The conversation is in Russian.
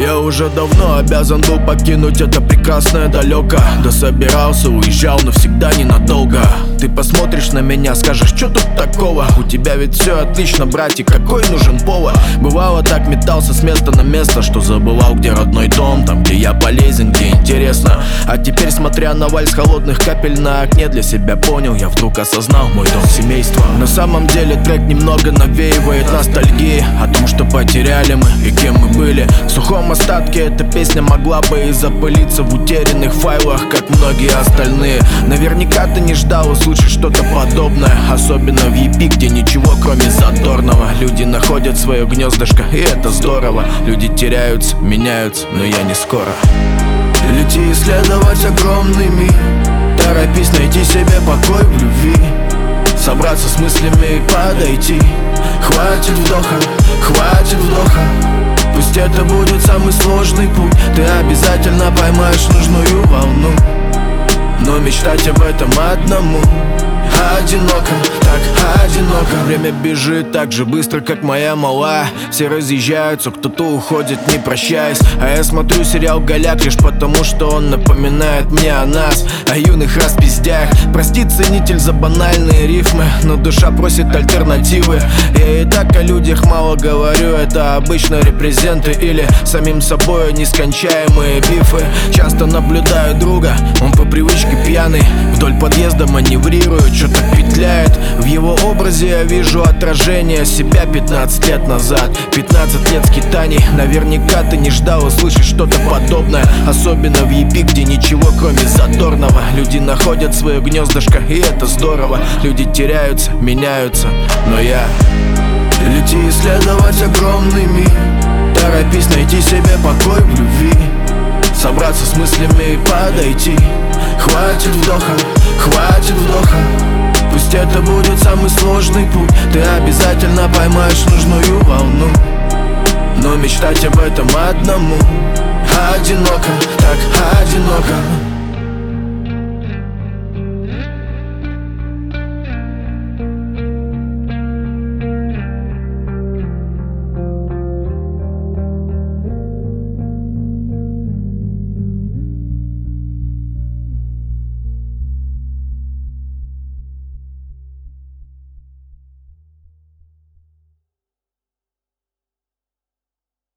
Я уже давно обязан был покинуть это прекрасное далеко. Да собирался, уезжал, но всегда ненадолго. Ты посмотришь на меня, скажешь, что тут такого? У тебя ведь все отлично, братик, какой нужен повод? Бывало так метался с места на место, что забывал, где родной дом, там, где я полезен, где интересно. А теперь, смотря на вальс холодных капель на окне, для себя понял, я вдруг осознал мой дом семейства. На самом деле трек немного навеивает ностальгии о том, что потеряли мы и кем мы были. В сухом остатке эта песня могла бы и запылиться в утерянных файлах, как многие остальные. Наверняка ты не ждал услышать что-то подобное, особенно в EP, где ничего кроме задорного. Люди находят свое гнездышко, и это здорово. Люди теряются, меняются, но я не скоро. Лети исследовать огромный мир, торопись найти себе покой в любви, собраться с мыслями и подойти. Хватит вдоха, хватит вдоха. Пусть это будет самый сложный путь, ты обязательно поймаешь нужную волну. Но мечтать об этом одному одиноко, так одиноко. Время бежит так же быстро, как моя мала. Все разъезжаются, кто-то уходит, не прощаясь. А я смотрю сериал «Голяк» лишь потому, что он напоминает мне о нас, о юных распиздях. Прости, ценитель, за банальные рифмы, но душа просит альтернативы. Я и так о людях мало говорю, это обычно репрезенты или самим собой нескончаемые бифы. Часто наблюдаю друга, он по привычке пьяный, вдоль подъезда маневрирует, что-то петляет. В его образе я вижу отражение себя 15 лет назад. 15 лет скитаний. Наверняка ты не ждал услышать что-то подобное, особенно в EP, где ничего кроме задорного. Люди находят свое гнездышко, и это здорово. Люди теряются, меняются, но я лети исследовать огромный мир, торопись найти себе покой в любви, собраться с мыслями и подойти. Хватит вдоха, хватит вдоха. Пусть это будет самый сложный путь, ты обязательно поймаешь нужную волну. Но мечтать об этом одному одиноко, так одиноко.